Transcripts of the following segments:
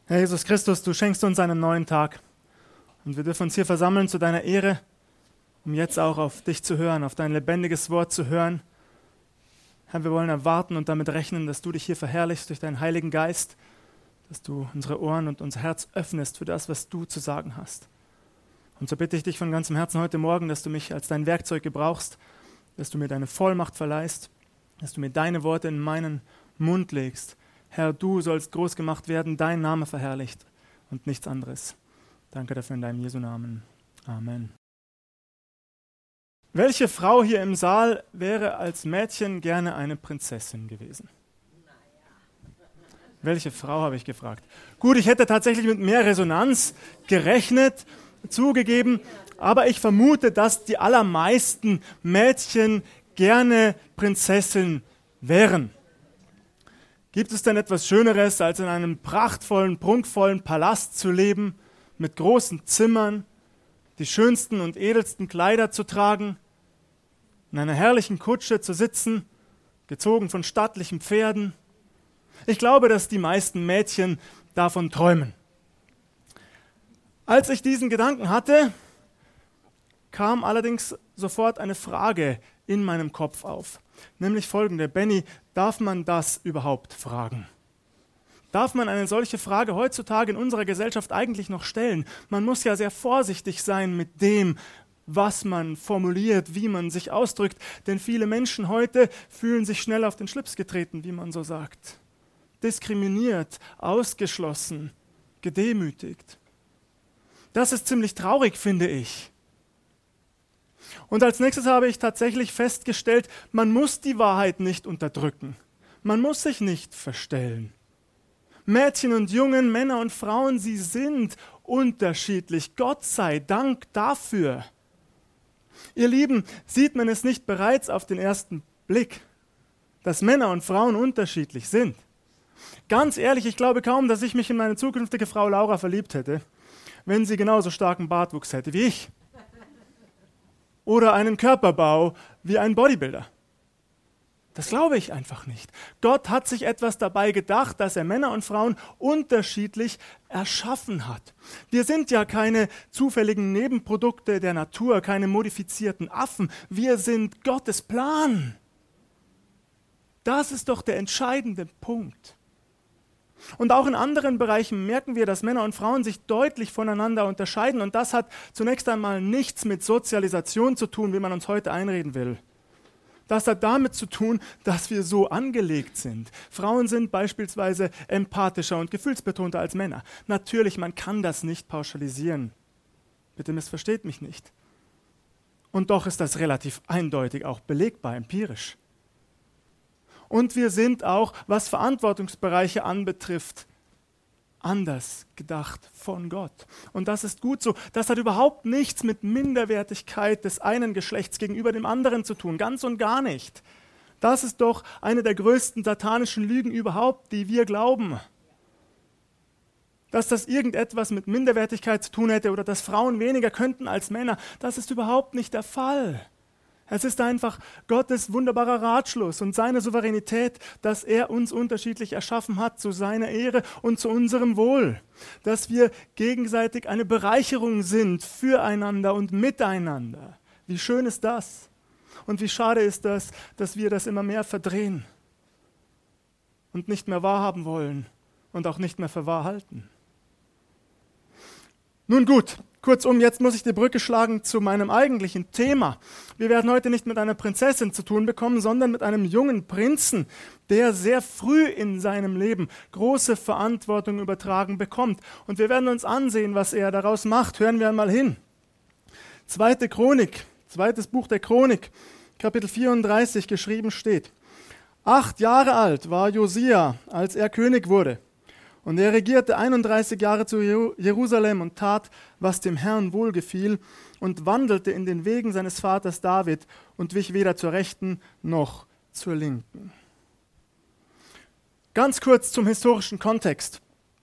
Herr Jesus Christus, du schenkst uns einen neuen Tag und wir dürfen uns hier versammeln zu deiner Ehre, um jetzt auch auf dich zu hören, auf dein lebendiges Wort zu hören. Herr, wir wollen erwarten und damit rechnen, dass du dich hier verherrlichst durch deinen Heiligen Geist, dass du unsere Ohren und unser Herz öffnest für das, was du zu sagen hast. Und so bitte ich dich von ganzem Herzen heute Morgen, dass du mich als dein Werkzeug gebrauchst, dass du mir deine Vollmacht verleihst, dass du mir deine Worte in meinen Mund legst. Herr, du sollst groß gemacht werden, dein Name verherrlicht und nichts anderes. Danke dafür in deinem Jesu Namen. Amen. Welche Frau hier im Saal wäre als Mädchen gerne eine Prinzessin gewesen? Welche Frau, habe ich gefragt. Gut, ich hätte tatsächlich mit mehr Resonanz gerechnet, zugegeben, aber ich vermute, dass die allermeisten Mädchen gerne Prinzessin wären. Gibt es denn etwas Schöneres, als in einem prachtvollen, prunkvollen Palast zu leben, mit großen Zimmern, die schönsten und edelsten Kleider zu tragen, in einer herrlichen Kutsche zu sitzen, gezogen von stattlichen Pferden? Ich glaube, dass die meisten Mädchen davon träumen. Als ich diesen Gedanken hatte, kam allerdings sofort eine Frage in meinem Kopf auf, nämlich folgende: Benny, darf man das überhaupt fragen? Darf man eine solche Frage heutzutage in unserer Gesellschaft eigentlich noch stellen? Man muss ja sehr vorsichtig sein mit dem, was man formuliert, wie man sich ausdrückt, denn viele Menschen heute fühlen sich schnell auf den Schlips getreten, wie man so sagt. Diskriminiert, ausgeschlossen, gedemütigt. Das ist ziemlich traurig, finde ich. Und als nächstes habe ich tatsächlich festgestellt, man muss die Wahrheit nicht unterdrücken. Man muss sich nicht verstellen. Mädchen und Jungen, Männer und Frauen, sie sind unterschiedlich. Gott sei Dank dafür. Ihr Lieben, sieht man es nicht bereits auf den ersten Blick, dass Männer und Frauen unterschiedlich sind? Ganz ehrlich, ich glaube kaum, dass ich mich in meine zukünftige Frau Laura verliebt hätte, wenn sie genauso starken Bartwuchs hätte wie ich. Oder einen Körperbau wie ein Bodybuilder. Das glaube ich einfach nicht. Gott hat sich etwas dabei gedacht, dass er Männer und Frauen unterschiedlich erschaffen hat. Wir sind ja keine zufälligen Nebenprodukte der Natur, keine modifizierten Affen. Wir sind Gottes Plan. Das ist doch der entscheidende Punkt. Und auch in anderen Bereichen merken wir, dass Männer und Frauen sich deutlich voneinander unterscheiden. Und das hat zunächst einmal nichts mit Sozialisation zu tun, wie man uns heute einreden will. Das hat damit zu tun, dass wir so angelegt sind. Frauen sind beispielsweise empathischer und gefühlsbetonter als Männer. Natürlich, man kann das nicht pauschalisieren. Bitte missversteht mich nicht. Und doch ist das relativ eindeutig auch belegbar, empirisch. Und wir sind auch, was Verantwortungsbereiche anbetrifft, anders gedacht von Gott. Und das ist gut so. Das hat überhaupt nichts mit Minderwertigkeit des einen Geschlechts gegenüber dem anderen zu tun. Ganz und gar nicht. Das ist doch eine der größten satanischen Lügen überhaupt, die wir glauben. Dass das irgendetwas mit Minderwertigkeit zu tun hätte oder dass Frauen weniger könnten als Männer, das ist überhaupt nicht der Fall. Es ist einfach Gottes wunderbarer Ratschluss und seine Souveränität, dass er uns unterschiedlich erschaffen hat zu seiner Ehre und zu unserem Wohl. Dass wir gegenseitig eine Bereicherung sind füreinander und miteinander. Wie schön ist das? Und wie schade ist das, dass wir das immer mehr verdrehen und nicht mehr wahrhaben wollen und auch nicht mehr für wahr halten. Nun gut, kurzum, jetzt muss ich die Brücke schlagen zu meinem eigentlichen Thema. Wir werden heute nicht mit einer Prinzessin zu tun bekommen, sondern mit einem jungen Prinzen, der sehr früh in seinem Leben große Verantwortung übertragen bekommt. Und wir werden uns ansehen, was er daraus macht. Hören wir einmal hin. Zweites Buch der Chronik, Kapitel 34, geschrieben steht: 8 Jahre alt war Josia, als er König wurde. Und er regierte 31 Jahre zu Jerusalem und tat, was dem Herrn wohlgefiel, und wandelte in den Wegen seines Vaters David und wich weder zur Rechten noch zur Linken. Ganz kurz zum historischen Kontext.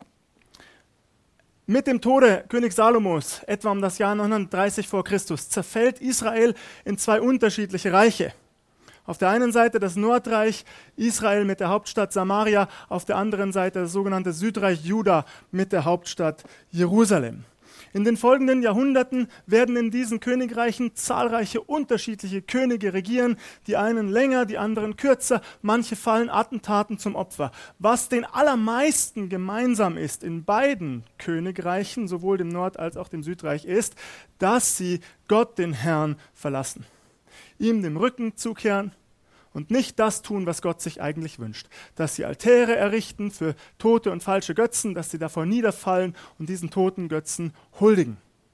Mit dem Tode König Salomos, etwa um das Jahr 930 vor Christus, zerfällt Israel in 2 unterschiedliche Reiche. Auf der einen Seite das Nordreich Israel mit der Hauptstadt Samaria, auf der anderen Seite das sogenannte Südreich Juda mit der Hauptstadt Jerusalem. In den folgenden Jahrhunderten werden in diesen Königreichen zahlreiche unterschiedliche Könige regieren, die einen länger, die anderen kürzer, manche fallen Attentaten zum Opfer. Was den allermeisten gemeinsam ist in beiden Königreichen, sowohl dem Nord- als auch dem Südreich, ist, dass sie Gott, den Herrn, verlassen, ihm den Rücken zukehren und nicht das tun, was Gott sich eigentlich wünscht. Dass sie Altäre errichten für tote und falsche Götzen, dass sie davor niederfallen und diesen toten Götzen huldigen.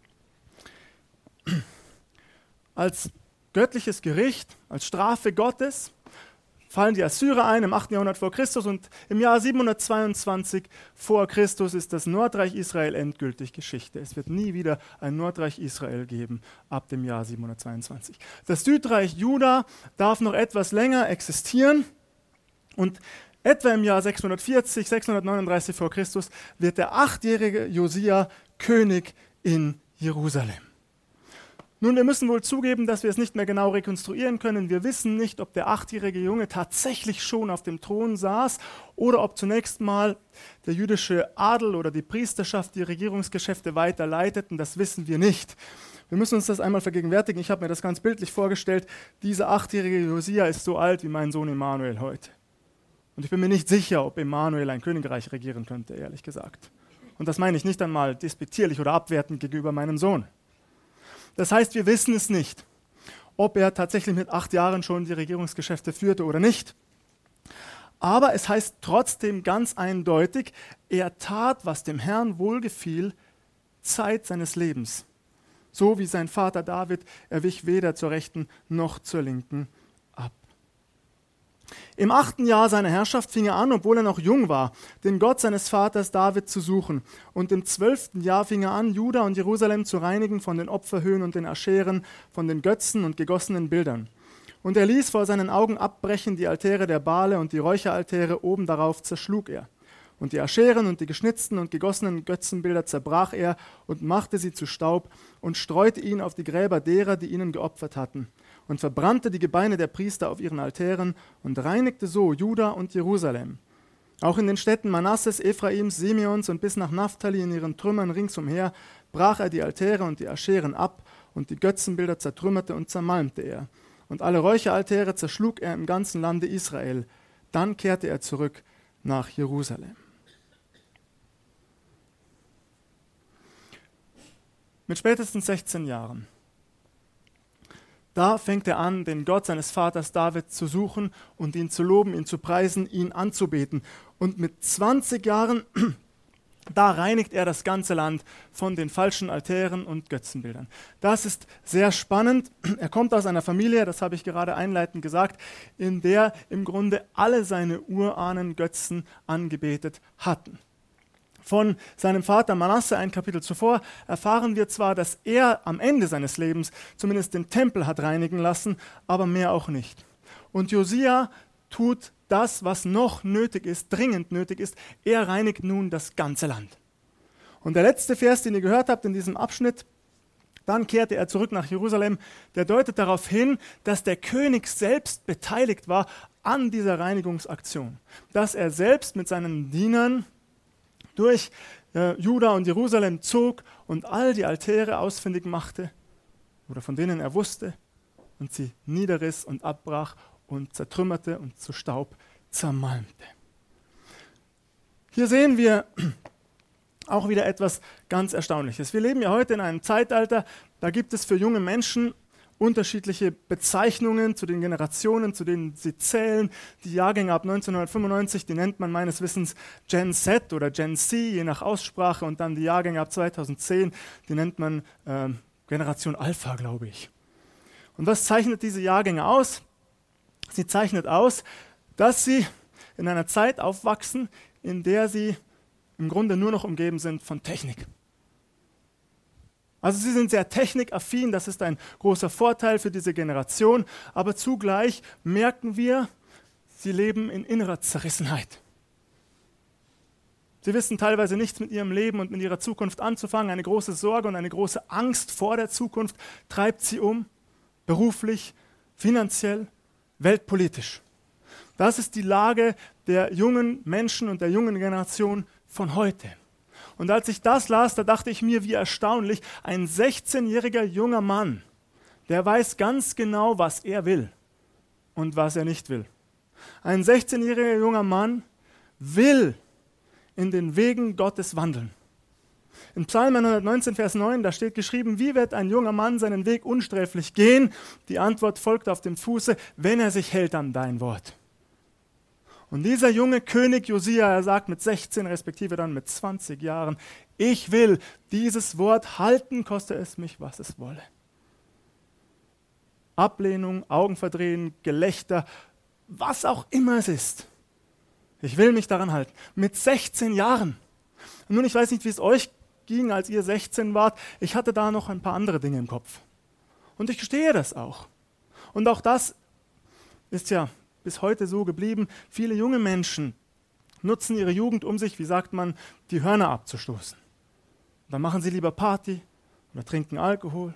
Als göttliches Gericht, als Strafe Gottes, fallen die Assyrer ein im 8. Jahrhundert vor Christus und im Jahr 722 vor Christus ist das Nordreich Israel endgültig Geschichte. Es wird nie wieder ein Nordreich Israel geben ab dem Jahr 722. Das Südreich Juda darf noch etwas länger existieren und etwa im Jahr 640, 639 vor Christus wird der 8-jährige Josia König in Jerusalem. Nun, wir müssen wohl zugeben, dass wir es nicht mehr genau rekonstruieren können. Wir wissen nicht, ob der 8-jährige Junge tatsächlich schon auf dem Thron saß oder ob zunächst mal der jüdische Adel oder die Priesterschaft die Regierungsgeschäfte weiterleiteten. Das wissen wir nicht. Wir müssen uns das einmal vergegenwärtigen. Ich habe mir das ganz bildlich vorgestellt. Dieser 8-jährige Josia ist so alt wie mein Sohn Emanuel heute. Und ich bin mir nicht sicher, ob Emanuel ein Königreich regieren könnte, ehrlich gesagt. Und das meine ich nicht einmal despektierlich oder abwertend gegenüber meinem Sohn. Das heißt, wir wissen es nicht, ob er tatsächlich mit 8 Jahren schon die Regierungsgeschäfte führte oder nicht. Aber es heißt trotzdem ganz eindeutig, er tat, was dem Herrn wohlgefiel, Zeit seines Lebens. So wie sein Vater David, er wich weder zur rechten noch zur linken ab. Im 8. Jahr seiner Herrschaft fing er an, obwohl er noch jung war, den Gott seines Vaters David zu suchen. Und im 12. Jahr fing er an, Juda und Jerusalem zu reinigen von den Opferhöhen und den Ascheren, von den Götzen und gegossenen Bildern. Und er ließ vor seinen Augen abbrechen die Altäre der Bale und die Räucheraltäre, oben darauf zerschlug er. Und die Ascheren und die geschnitzten und gegossenen Götzenbilder zerbrach er und machte sie zu Staub und streute ihn auf die Gräber derer, die ihnen geopfert hatten. Und verbrannte die Gebeine der Priester auf ihren Altären und reinigte so Juda und Jerusalem. Auch in den Städten Manasses, Ephraims, Simeons und bis nach Naphtali in ihren Trümmern ringsumher brach er die Altäre und die Ascheren ab und die Götzenbilder zertrümmerte und zermalmte er. Und alle Räucheraltäre zerschlug er im ganzen Lande Israel. Dann kehrte er zurück nach Jerusalem. Mit spätestens 16 Jahren. Da fängt er an, den Gott seines Vaters David zu suchen und ihn zu loben, ihn zu preisen, ihn anzubeten. Und mit 20 Jahren, da reinigt er das ganze Land von den falschen Altären und Götzenbildern. Das ist sehr spannend. Er kommt aus einer Familie, das habe ich gerade einleitend gesagt, in der im Grunde alle seine Urahnen Götzen angebetet hatten. Von seinem Vater Manasse, ein Kapitel zuvor, erfahren wir zwar, dass er am Ende seines Lebens zumindest den Tempel hat reinigen lassen, aber mehr auch nicht. Und Josia tut das, was noch nötig ist, dringend nötig ist. Er reinigt nun das ganze Land. Und der letzte Vers, den ihr gehört habt in diesem Abschnitt, dann kehrte er zurück nach Jerusalem, der deutet darauf hin, dass der König selbst beteiligt war an dieser Reinigungsaktion. Dass er selbst mit seinen Dienern durch Juda und Jerusalem zog und all die Altäre ausfindig machte oder von denen er wusste und sie niederriss und abbrach und zertrümmerte und zu Staub zermalmte. Hier sehen wir auch wieder etwas ganz Erstaunliches. Wir leben ja heute in einem Zeitalter, da gibt es für junge Menschen unterschiedliche Bezeichnungen zu den Generationen, zu denen sie zählen. Die Jahrgänge ab 1995, die nennt man meines Wissens Gen Z oder Gen Z, je nach Aussprache. Und dann die Jahrgänge ab 2010, die nennt man Generation Alpha, glaube ich. Und was zeichnet diese Jahrgänge aus? Sie zeichnet aus, dass sie in einer Zeit aufwachsen, in der sie im Grunde nur noch umgeben sind von Technik. Also sie sind sehr technikaffin, das ist ein großer Vorteil für diese Generation, aber zugleich merken wir, sie leben in innerer Zerrissenheit. Sie wissen teilweise nichts mit ihrem Leben und mit ihrer Zukunft anzufangen. Eine große Sorge und eine große Angst vor der Zukunft treibt sie um, beruflich, finanziell. weltpolitisch. Das ist die Lage der jungen Menschen und der jungen Generation von heute. Und als ich das las, da dachte ich mir, wie erstaunlich, ein 16-jähriger junger Mann, der weiß ganz genau, was er will und was er nicht will. Ein 16-jähriger junger Mann will in den Wegen Gottes wandeln. In Psalm 119, Vers 9, da steht geschrieben, wie wird ein junger Mann seinen Weg unsträflich gehen? Die Antwort folgt auf dem Fuße, wenn er sich hält an dein Wort. Und dieser junge König Josia, er sagt mit 16, respektive dann mit 20 Jahren, ich will dieses Wort halten, koste es mich, was es wolle. Ablehnung, Augenverdrehen, Gelächter, was auch immer es ist. Ich will mich daran halten. Mit 16 Jahren. Und nun, ich weiß nicht, wie es euch ging, als ihr 16 wart. Ich hatte da noch ein paar andere Dinge im Kopf. Und ich gestehe das auch. Und auch das ist ja bis heute so geblieben. Viele junge Menschen nutzen ihre Jugend, um sich, wie sagt man, die Hörner abzustoßen. Dann machen sie lieber Party oder trinken Alkohol.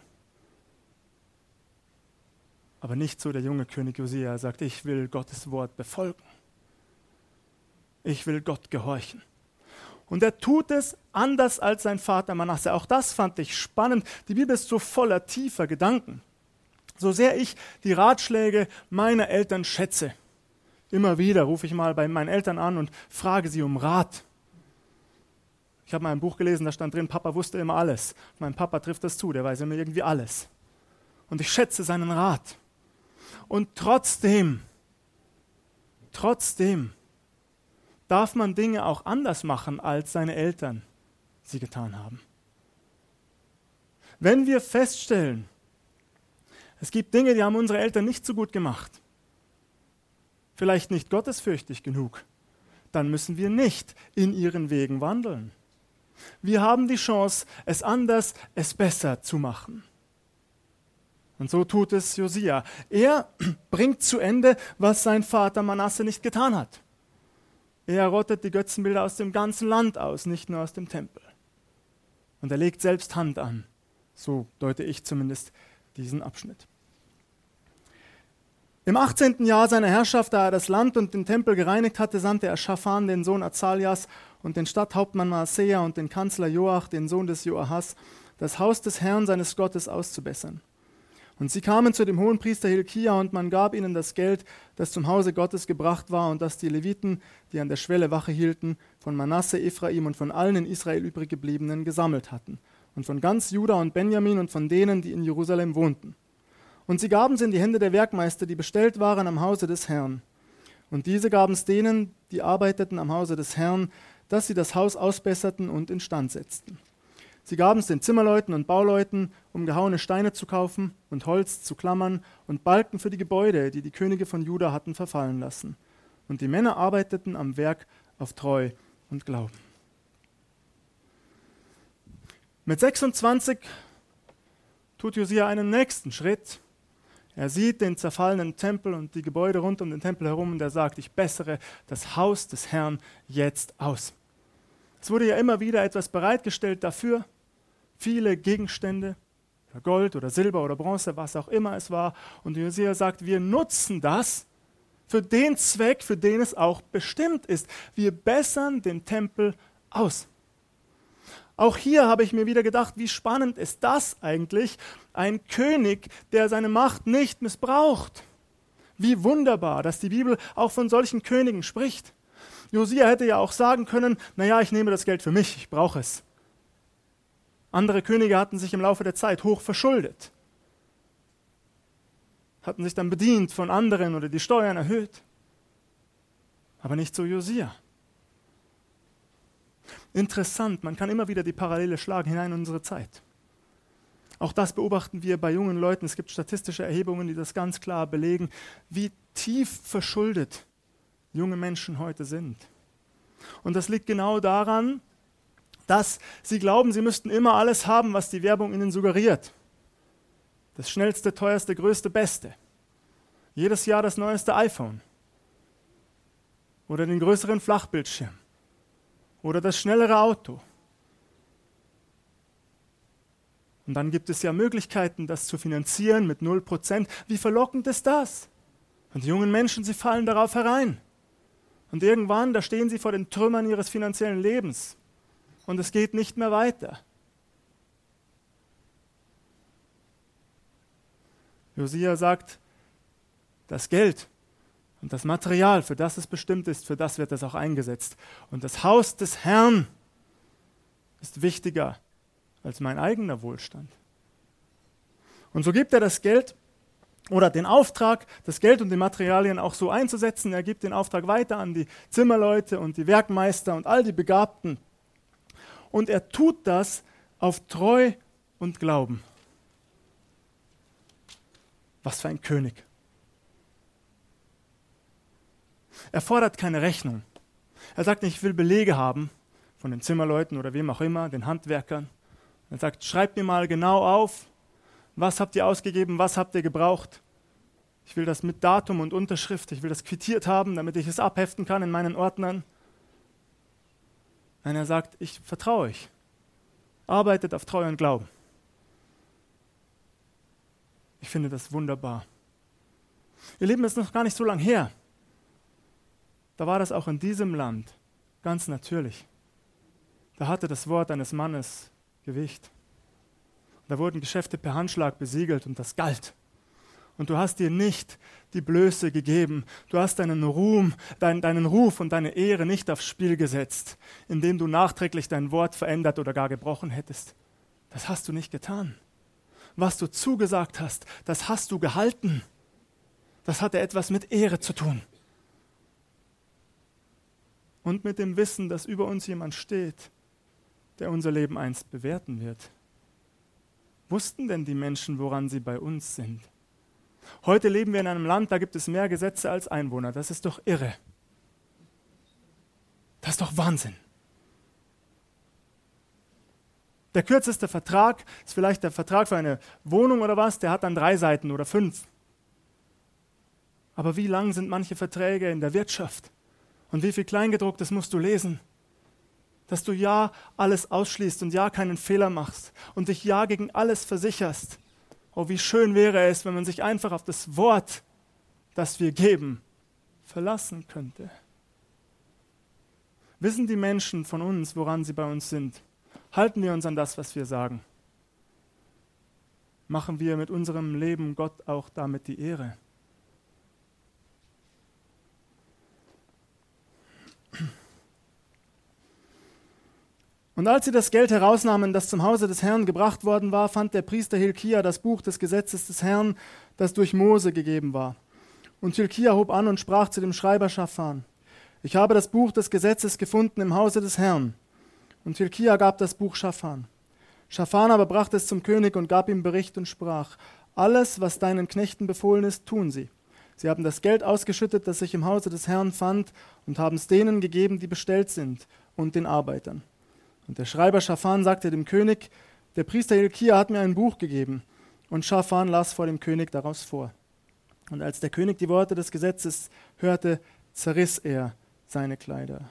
Aber nicht so der junge König Josia. Er sagt, ich will Gottes Wort befolgen. Ich will Gott gehorchen. Und er tut es anders als sein Vater Manasse. Auch das fand ich spannend. Die Bibel ist so voller tiefer Gedanken. So sehr ich die Ratschläge meiner Eltern schätze. Immer wieder rufe ich mal bei meinen Eltern an und frage sie um Rat. Ich habe mal ein Buch gelesen, da stand drin, Papa wusste immer alles. Mein Papa trifft das zu, der weiß immer irgendwie alles. Und ich schätze seinen Rat. Und trotzdem darf man Dinge auch anders machen, als seine Eltern sie getan haben. Wenn wir feststellen, es gibt Dinge, die haben unsere Eltern nicht so gut gemacht, vielleicht nicht gottesfürchtig genug, dann müssen wir nicht in ihren Wegen wandeln. Wir haben die Chance, es anders, es besser zu machen. Und so tut es Josia. Er bringt zu Ende, was sein Vater Manasse nicht getan hat. Er rottet die Götzenbilder aus dem ganzen Land aus, nicht nur aus dem Tempel. Und er legt selbst Hand an. So deute ich zumindest diesen Abschnitt. Im 18. Jahr seiner Herrschaft, da er das Land und den Tempel gereinigt hatte, sandte er Schaphan, den Sohn Azalias, und den Stadthauptmann Maaseia und den Kanzler Joach, den Sohn des Joachas, das Haus des Herrn seines Gottes auszubessern. Und sie kamen zu dem Hohenpriester Hilkia, und man gab ihnen das Geld, das zum Hause Gottes gebracht war, und das die Leviten, die an der Schwelle Wache hielten, von Manasse, Ephraim und von allen in Israel übriggebliebenen gesammelt hatten, und von ganz Juda und Benjamin und von denen, die in Jerusalem wohnten. Und sie gaben es in die Hände der Werkmeister, die bestellt waren am Hause des Herrn. Und diese gaben es denen, die arbeiteten am Hause des Herrn, dass sie das Haus ausbesserten und instand setzten. Sie gaben es den Zimmerleuten und Bauleuten, um gehauene Steine zu kaufen und Holz zu klammern und Balken für die Gebäude, die die Könige von Juda hatten verfallen lassen. Und die Männer arbeiteten am Werk auf Treu und Glauben. Mit 26 tut Josia einen nächsten Schritt. Er sieht den zerfallenen Tempel und die Gebäude rund um den Tempel herum und er sagt, ich bessere das Haus des Herrn jetzt aus. Es wurde ja immer wieder etwas bereitgestellt dafür, viele Gegenstände, Gold oder Silber oder Bronze, was auch immer es war. Und Josia sagt, wir nutzen das für den Zweck, für den es auch bestimmt ist. Wir bessern den Tempel aus. Auch hier habe ich mir wieder gedacht, wie spannend ist das eigentlich, ein König, der seine Macht nicht missbraucht. Wie wunderbar, dass die Bibel auch von solchen Königen spricht. Josia hätte ja auch sagen können, naja, ich nehme das Geld für mich, ich brauche es. Andere Könige hatten sich im Laufe der Zeit hoch verschuldet, hatten sich dann bedient von anderen oder die Steuern erhöht. Aber nicht so Josia. Interessant, man kann immer wieder die Parallele schlagen hinein in unsere Zeit. Auch das beobachten wir bei jungen Leuten. Es gibt statistische Erhebungen, die das ganz klar belegen, wie tief verschuldet junge Menschen heute sind. Und das liegt genau daran, dass sie glauben, sie müssten immer alles haben, was die Werbung ihnen suggeriert. Das schnellste, teuerste, größte, beste. Jedes Jahr das neueste iPhone. Oder den größeren Flachbildschirm. Oder das schnellere Auto. Und dann gibt es ja Möglichkeiten, das zu finanzieren mit 0%. Wie verlockend ist das? Und die jungen Menschen, sie fallen darauf herein. Und irgendwann, da stehen sie vor den Trümmern ihres finanziellen Lebens. Und es geht nicht mehr weiter. Josia sagt, das Geld und das Material, für das es bestimmt ist, für das wird es auch eingesetzt. Und das Haus des Herrn ist wichtiger als mein eigener Wohlstand. Und so gibt er das Geld oder den Auftrag, das Geld und die Materialien auch so einzusetzen. Er gibt den Auftrag weiter an die Zimmerleute und die Werkmeister und all die Begabten. Und er tut das auf Treu und Glauben. Was für ein König. Er fordert keine Rechnung. Er sagt nicht, ich will Belege haben von den Zimmerleuten oder wem auch immer, den Handwerkern. Er sagt, schreibt mir mal genau auf, was habt ihr ausgegeben, was habt ihr gebraucht. Ich will das mit Datum und Unterschrift, ich will das quittiert haben, damit ich es abheften kann in meinen Ordnern. Nein, er sagt, ich vertraue euch. Arbeitet auf Treu und Glauben. Ich finde das wunderbar. Ihr Lieben, es ist noch gar nicht so lange her. Da war das auch in diesem Land ganz natürlich. Da hatte das Wort eines Mannes Gewicht. Da wurden Geschäfte per Handschlag besiegelt und das galt. Und du hast dir nicht die Blöße gegeben. Du hast deinen Ruhm, deinen Ruf und deine Ehre nicht aufs Spiel gesetzt, indem du nachträglich dein Wort verändert oder gar gebrochen hättest. Das hast du nicht getan. Was du zugesagt hast, das hast du gehalten. Das hatte etwas mit Ehre zu tun. Und mit dem Wissen, dass über uns jemand steht, der unser Leben einst bewerten wird. Wussten denn die Menschen, woran sie bei uns sind? Heute leben wir in einem Land, da gibt es mehr Gesetze als Einwohner. Das ist doch irre. Das ist doch Wahnsinn. Der kürzeste Vertrag ist vielleicht der Vertrag für eine Wohnung oder was, der hat dann 3 Seiten oder 5. Aber wie lang sind manche Verträge in der Wirtschaft? Und wie viel Kleingedrucktes musst du lesen? Dass du ja alles ausschließt und ja keinen Fehler machst und dich ja gegen alles versicherst. Oh, wie schön wäre es, wenn man sich einfach auf das Wort, das wir geben, verlassen könnte. Wissen die Menschen von uns, woran sie bei uns sind? Halten wir uns an das, was wir sagen? Machen wir mit unserem Leben Gott auch damit die Ehre? Und als sie das Geld herausnahmen, das zum Hause des Herrn gebracht worden war, fand der Priester Hilkia das Buch des Gesetzes des Herrn, das durch Mose gegeben war. Und Hilkia hob an und sprach zu dem Schreiber Schaphan: Ich habe das Buch des Gesetzes gefunden im Hause des Herrn. Und Hilkia gab das Buch Schaphan. Schaphan aber brachte es zum König und gab ihm Bericht und sprach: Alles, was deinen Knechten befohlen ist, tun sie. Sie haben das Geld ausgeschüttet, das sich im Hause des Herrn fand, und haben es denen gegeben, die bestellt sind, und den Arbeitern. Und der Schreiber Schaphan sagte dem König: Der Priester Hilkia hat mir ein Buch gegeben. Und Schaphan las vor dem König daraus vor. Und als der König die Worte des Gesetzes hörte, zerriss er seine Kleider.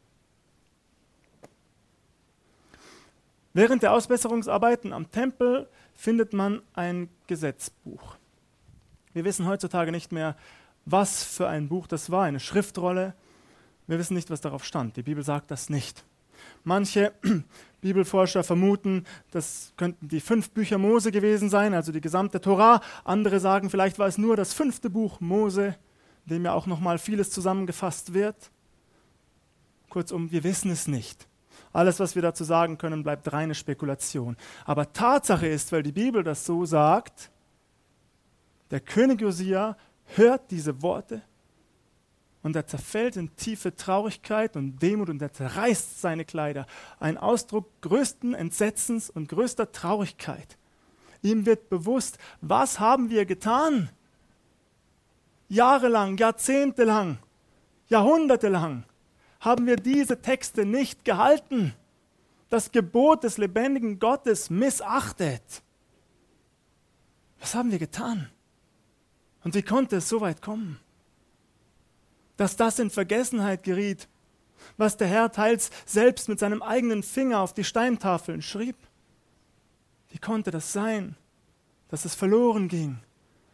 Während der Ausbesserungsarbeiten am Tempel findet man ein Gesetzbuch. Wir wissen heutzutage nicht mehr, was für ein Buch das war, eine Schriftrolle. Wir wissen nicht, was darauf stand. Die Bibel sagt das nicht. Manche Bibelforscher vermuten, das könnten die 5 Bücher Mose gewesen sein, also die gesamte Tora. Andere sagen, vielleicht war es nur das 5. Buch Mose, in dem ja auch nochmal vieles zusammengefasst wird. Kurzum, wir wissen es nicht. Alles, was wir dazu sagen können, bleibt reine Spekulation. Aber Tatsache ist, weil die Bibel das so sagt, der König Josia hört diese Worte und er zerfällt in tiefe Traurigkeit und Demut und er zerreißt seine Kleider. Ein Ausdruck größten Entsetzens und größter Traurigkeit. Ihm wird bewusst, was haben wir getan? Jahrelang, jahrzehntelang, jahrhundertelang haben wir diese Texte nicht gehalten. Das Gebot des lebendigen Gottes missachtet. Was haben wir getan? Und wie konnte es so weit kommen? Dass das in Vergessenheit geriet, was der Herr teils selbst mit seinem eigenen Finger auf die Steintafeln schrieb. Wie konnte das sein, dass es verloren ging?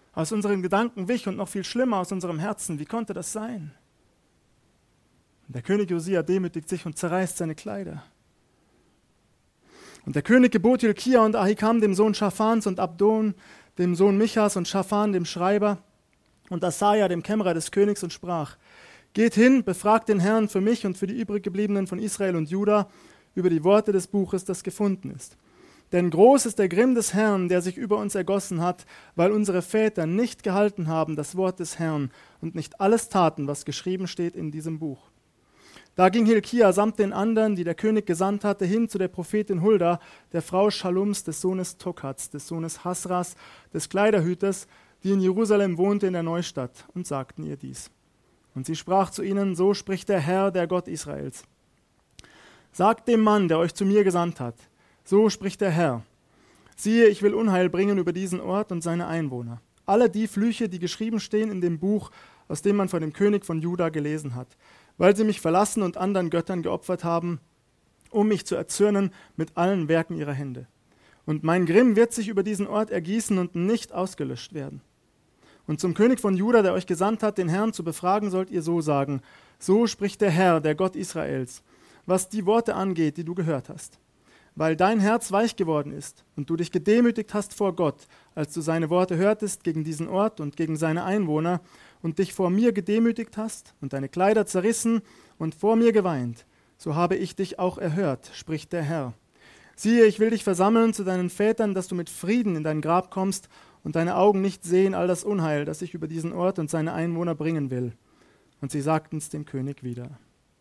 aus unseren Gedanken wich und noch viel schlimmer aus unserem Herzen. Wie konnte das sein? Und der König Josia demütigt sich und zerreißt seine Kleider. Und der König gebot Hilkia und Ahikam, dem Sohn Schaphans, und Abdon, dem Sohn Michas, und Shaphan, dem Schreiber, und Asaja, dem Kämmerer des Königs, und sprach: Geht hin, befragt den Herrn für mich und für die übriggebliebenen von Israel und Juda über die Worte des Buches, das gefunden ist. Denn groß ist der Grimm des Herrn, der sich über uns ergossen hat, weil unsere Väter nicht gehalten haben das Wort des Herrn und nicht alles taten, was geschrieben steht in diesem Buch. Da ging Hilkia samt den anderen, die der König gesandt hatte, hin zu der Prophetin Hulda, der Frau Schallums, des Sohnes Tokats, des Sohnes Hasras, des Kleiderhüters, die in Jerusalem wohnte in der Neustadt, und sagten ihr dies. Und sie sprach zu ihnen: So spricht der Herr, der Gott Israels. Sagt dem Mann, der euch zu mir gesandt hat: So spricht der Herr: Siehe, ich will Unheil bringen über diesen Ort und seine Einwohner. Alle die Flüche, die geschrieben stehen in dem Buch, aus dem man von dem König von Juda gelesen hat, weil sie mich verlassen und anderen Göttern geopfert haben, um mich zu erzürnen mit allen Werken ihrer Hände. Und mein Grimm wird sich über diesen Ort ergießen und nicht ausgelöscht werden. Und zum König von Juda, der euch gesandt hat, den Herrn zu befragen, sollt ihr so sagen: So spricht der Herr, der Gott Israels, was die Worte angeht, die du gehört hast. Weil dein Herz weich geworden ist und du dich gedemütigt hast vor Gott, als du seine Worte hörtest gegen diesen Ort und gegen seine Einwohner, und dich vor mir gedemütigt hast und deine Kleider zerrissen und vor mir geweint, so habe ich dich auch erhört, spricht der Herr. Siehe, ich will dich versammeln zu deinen Vätern, dass du mit Frieden in dein Grab kommst und deine Augen nicht sehen all das Unheil, das ich über diesen Ort und seine Einwohner bringen will. Und sie sagten es dem König wieder.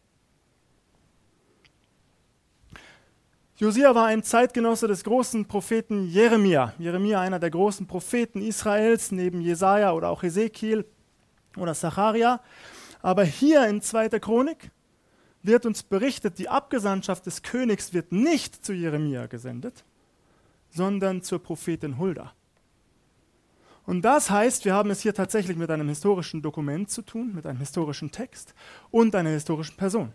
Josia war ein Zeitgenosse des großen Propheten Jeremia. Jeremia, einer der großen Propheten Israels, neben Jesaja oder auch Hesekiel oder Zacharia. Aber hier in 2. Chronik wird uns berichtet, die Abgesandtschaft des Königs wird nicht zu Jeremia gesendet, sondern zur Prophetin Hulda. Und das heißt, wir haben es hier tatsächlich mit einem historischen Dokument zu tun, mit einem historischen Text und einer historischen Person.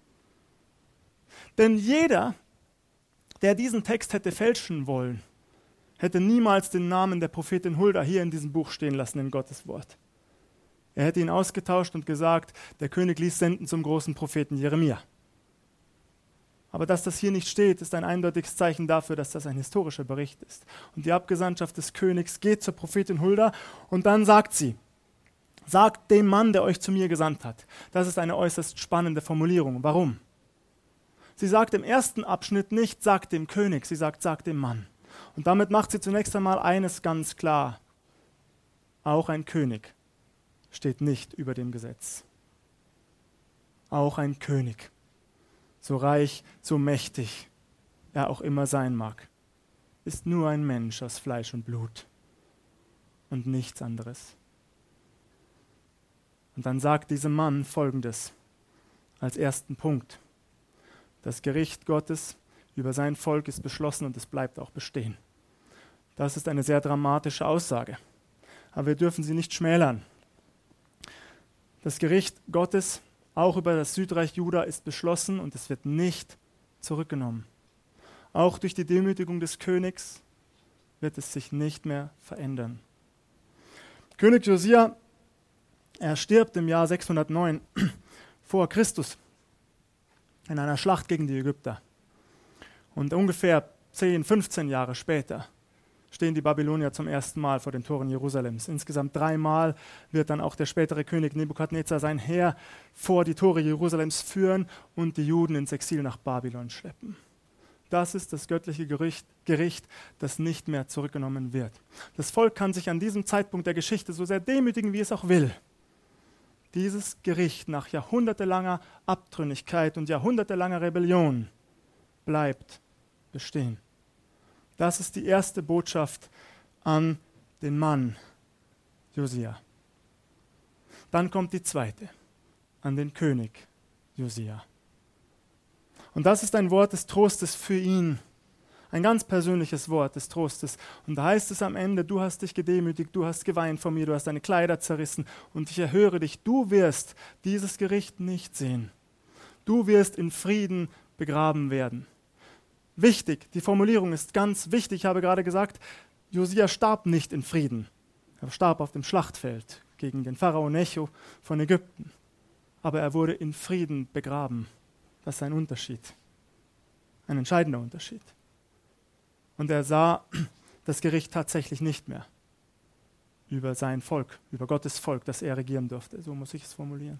Denn jeder, der diesen Text hätte fälschen wollen, hätte niemals den Namen der Prophetin Hulda hier in diesem Buch stehen lassen in Gottes Wort. Er hätte ihn ausgetauscht und gesagt, der König ließ senden zum großen Propheten Jeremia. Aber dass das hier nicht steht, ist ein eindeutiges Zeichen dafür, dass das ein historischer Bericht ist. Und die Abgesandtschaft des Königs geht zur Prophetin Hulda und dann sagt sie: Sagt dem Mann, der euch zu mir gesandt hat. Das ist eine äußerst spannende Formulierung. Warum? Sie sagt im ersten Abschnitt nicht, sagt dem König, sie sagt dem Mann. Und damit macht sie zunächst einmal eines ganz klar: Auch ein König steht nicht über dem Gesetz. Auch ein König, so reich, so mächtig er auch immer sein mag, ist nur ein Mensch aus Fleisch und Blut und nichts anderes. Und dann sagt diesem Mann Folgendes als ersten Punkt: Das Gericht Gottes über sein Volk ist beschlossen und es bleibt auch bestehen. Das ist eine sehr dramatische Aussage, aber wir dürfen sie nicht schmälern. Das Gericht Gottes auch über das Südreich Juda ist beschlossen und es wird nicht zurückgenommen. Auch durch die Demütigung des Königs wird es sich nicht mehr verändern. König Josia, er stirbt im Jahr 609 vor Christus in einer Schlacht gegen die Ägypter. Und ungefähr 10, 15 Jahre später stehen die Babylonier zum ersten Mal vor den Toren Jerusalems. Insgesamt 3 Mal wird dann auch der spätere König Nebukadnezar sein Heer vor die Tore Jerusalems führen und die Juden ins Exil nach Babylon schleppen. Das ist das göttliche Gericht, das nicht mehr zurückgenommen wird. Das Volk kann sich an diesem Zeitpunkt der Geschichte so sehr demütigen, wie es auch will. Dieses Gericht nach jahrhundertelanger Abtrünnigkeit und jahrhundertelanger Rebellion bleibt bestehen. Das ist die erste Botschaft an den Mann Josia. Dann kommt die zweite, an den König Josia. Und das ist ein Wort des Trostes für ihn, ein ganz persönliches Wort des Trostes. Und da heißt es am Ende: Du hast dich gedemütigt, du hast geweint vor mir, du hast deine Kleider zerrissen und ich erhöre dich. Du wirst dieses Gericht nicht sehen. Du wirst in Frieden begraben werden. Wichtig, die Formulierung ist ganz wichtig. Ich habe gerade gesagt, Josia starb nicht in Frieden. Er starb auf dem Schlachtfeld gegen den Pharao Necho von Ägypten. Aber er wurde in Frieden begraben. Das ist ein Unterschied. Ein entscheidender Unterschied. Und er sah das Gericht tatsächlich nicht mehr über sein Volk, über Gottes Volk, das er regieren durfte. So muss ich es formulieren.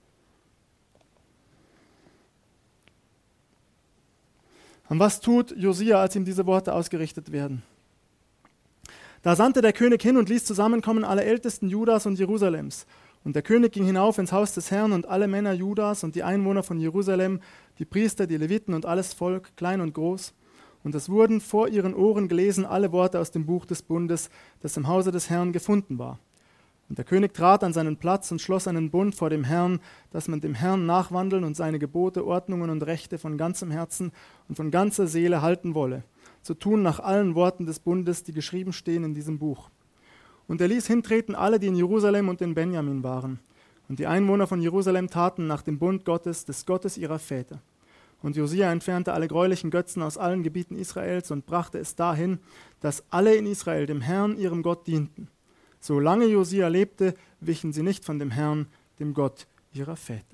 Und was tut Josia, als ihm diese Worte ausgerichtet werden? Da sandte der König hin und ließ zusammenkommen alle Ältesten Judas und Jerusalems. Und der König ging hinauf ins Haus des Herrn und alle Männer Judas und die Einwohner von Jerusalem, die Priester, die Leviten und alles Volk, klein und groß. Und es wurden vor ihren Ohren gelesen alle Worte aus dem Buch des Bundes, das im Hause des Herrn gefunden war. Und der König trat an seinen Platz und schloss einen Bund vor dem Herrn, dass man dem Herrn nachwandeln und seine Gebote, Ordnungen und Rechte von ganzem Herzen und von ganzer Seele halten wolle, zu tun nach allen Worten des Bundes, die geschrieben stehen in diesem Buch. Und er ließ hintreten alle, die in Jerusalem und in Benjamin waren. Und die Einwohner von Jerusalem taten nach dem Bund Gottes, des Gottes ihrer Väter. Und Josia entfernte alle gräulichen Götzen aus allen Gebieten Israels und brachte es dahin, dass alle in Israel dem Herrn, ihrem Gott, dienten. Solange Josia lebte, wichen sie nicht von dem Herrn, dem Gott ihrer Väter.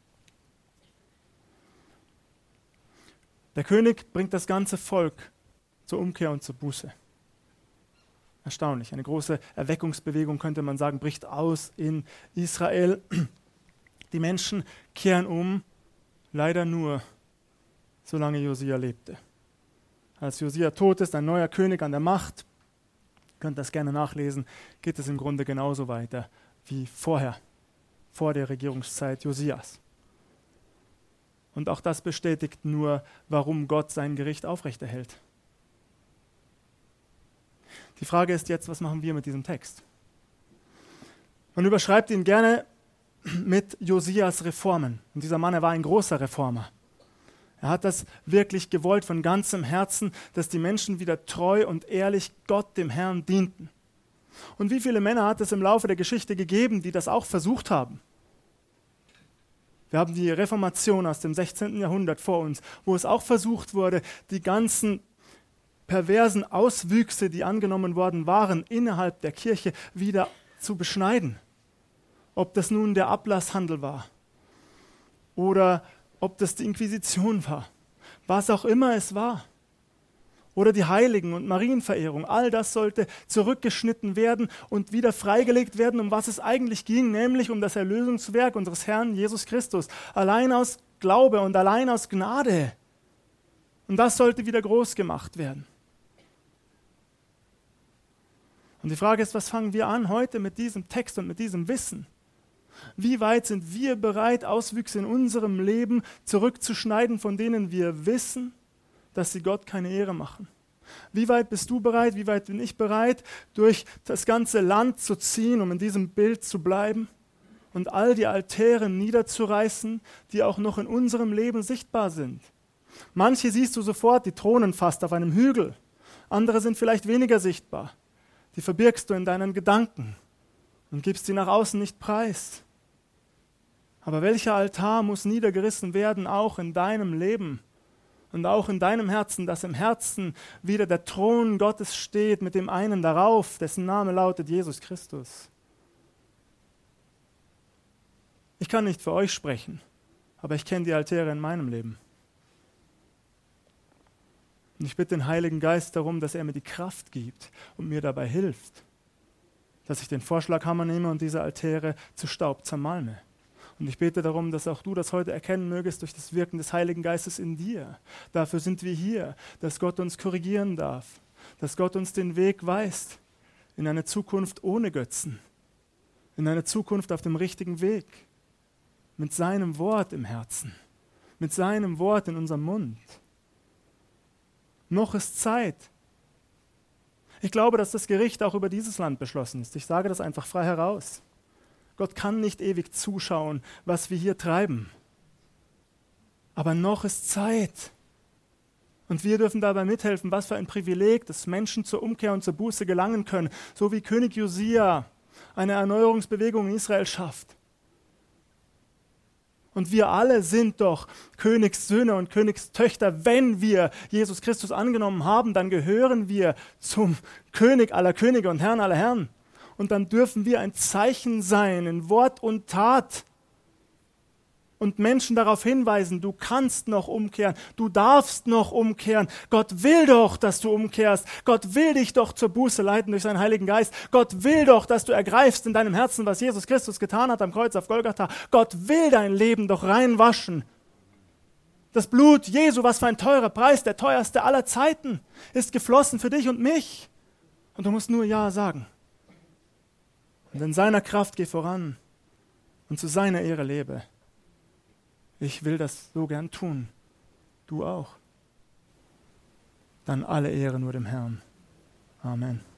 Der König bringt das ganze Volk zur Umkehr und zur Buße. Erstaunlich, eine große Erweckungsbewegung, könnte man sagen, bricht aus in Israel. Die Menschen kehren um, leider nur, solange Josia lebte. Als Josia tot ist, ein neuer König an der Macht, ihr könnt das gerne nachlesen, geht es im Grunde genauso weiter wie vorher, vor der Regierungszeit Josias. Und auch das bestätigt nur, warum Gott sein Gericht aufrechterhält. Die Frage ist jetzt, was machen wir mit diesem Text? Man überschreibt ihn gerne mit Josias Reformen. Und dieser Mann, er war ein großer Reformer. Er hat das wirklich gewollt von ganzem Herzen, dass die Menschen wieder treu und ehrlich Gott, dem Herrn, dienten. Und wie viele Männer hat es im Laufe der Geschichte gegeben, die das auch versucht haben? Wir haben die Reformation aus dem 16. Jahrhundert vor uns, wo es auch versucht wurde, die ganzen perversen Auswüchse, die angenommen worden waren, innerhalb der Kirche wieder zu beschneiden. Ob das nun der Ablasshandel war oder ob das die Inquisition war, was auch immer es war. Oder die Heiligen- und Marienverehrung, all das sollte zurückgeschnitten werden und wieder freigelegt werden, um was es eigentlich ging, nämlich um das Erlösungswerk unseres Herrn Jesus Christus. Allein aus Glaube und allein aus Gnade. Und das sollte wieder groß gemacht werden. Und die Frage ist, was fangen wir an heute mit diesem Text und mit diesem Wissen? Wie weit sind wir bereit, Auswüchse in unserem Leben zurückzuschneiden, von denen wir wissen, dass sie Gott keine Ehre machen? Wie weit bist du bereit, wie weit bin ich bereit, durch das ganze Land zu ziehen, um in diesem Bild zu bleiben und all die Altäre niederzureißen, die auch noch in unserem Leben sichtbar sind? Manche siehst du sofort, die thronen fast auf einem Hügel. Andere sind vielleicht weniger sichtbar. Die verbirgst du in deinen Gedanken und gibst sie nach außen nicht preis. Aber welcher Altar muss niedergerissen werden, auch in deinem Leben und auch in deinem Herzen, dass im Herzen wieder der Thron Gottes steht mit dem einen darauf, dessen Name lautet Jesus Christus? Ich kann nicht für euch sprechen, aber ich kenne die Altäre in meinem Leben. Und ich bitte den Heiligen Geist darum, dass er mir die Kraft gibt und mir dabei hilft, dass ich den Vorschlaghammer nehme und diese Altäre zu Staub zermalme. Und ich bete darum, dass auch du das heute erkennen mögest durch das Wirken des Heiligen Geistes in dir. Dafür sind wir hier, dass Gott uns korrigieren darf, dass Gott uns den Weg weist in eine Zukunft ohne Götzen, in eine Zukunft auf dem richtigen Weg, mit seinem Wort im Herzen, mit seinem Wort in unserem Mund. Noch ist Zeit. Ich glaube, dass das Gericht auch über dieses Land beschlossen ist. Ich sage das einfach frei heraus. Gott kann nicht ewig zuschauen, was wir hier treiben. Aber noch ist Zeit. Und wir dürfen dabei mithelfen, was für ein Privileg, dass Menschen zur Umkehr und zur Buße gelangen können, so wie König Josia eine Erneuerungsbewegung in Israel schafft. Und wir alle sind doch Königssöhne und Königstöchter. Wenn wir Jesus Christus angenommen haben, dann gehören wir zum König aller Könige und Herrn aller Herren. Und dann dürfen wir ein Zeichen sein in Wort und Tat und Menschen darauf hinweisen, du kannst noch umkehren, du darfst noch umkehren. Gott will doch, dass du umkehrst. Gott will dich doch zur Buße leiten durch seinen Heiligen Geist. Gott will doch, dass du ergreifst in deinem Herzen, was Jesus Christus getan hat am Kreuz auf Golgatha. Gott will dein Leben doch reinwaschen. Das Blut Jesu, was für ein teurer Preis, der teuerste aller Zeiten, ist geflossen für dich und mich. Und du musst nur Ja sagen. Und in seiner Kraft geh voran und zu seiner Ehre lebe. Ich will das so gern tun. Du auch. Dann alle Ehre nur dem Herrn. Amen.